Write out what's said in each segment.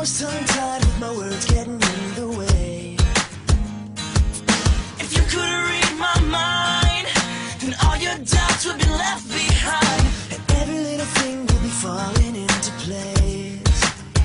was tongue-tied with my words getting in the way. If you couldn't read my mind, then all your doubts would be left behind, and every little thing would be falling into place.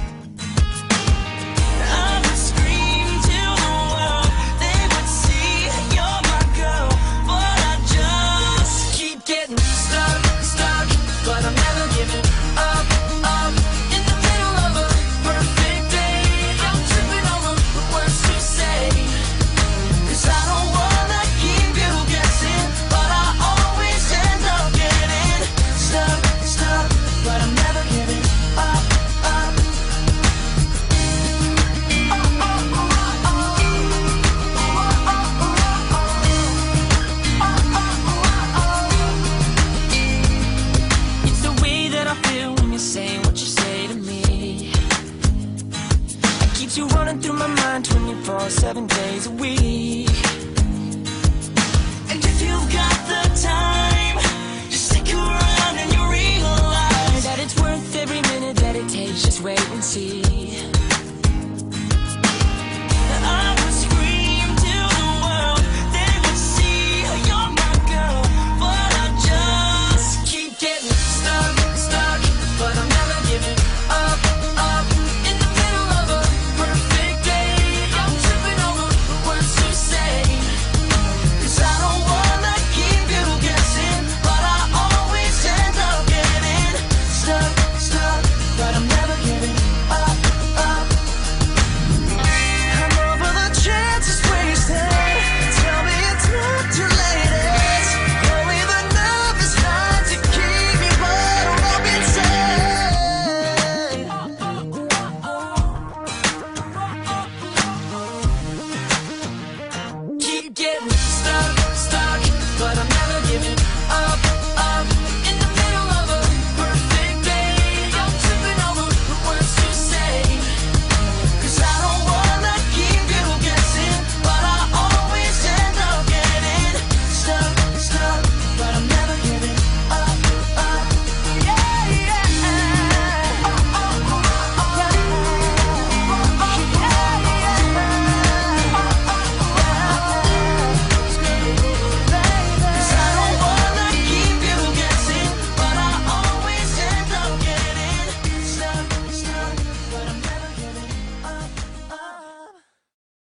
I would scream till the world, they would see you're my girl, but I just keep getting stuck, but I'm never giving up. In the middle of a perfect day, I'm tripping over the words to say, 'cause I don't wanna keep you guessing, but I always end up getting stuck, but I'm never giving up. It's the way that I feel when you're saying what you say to me. It keeps you running through my mind 24/7 days a week.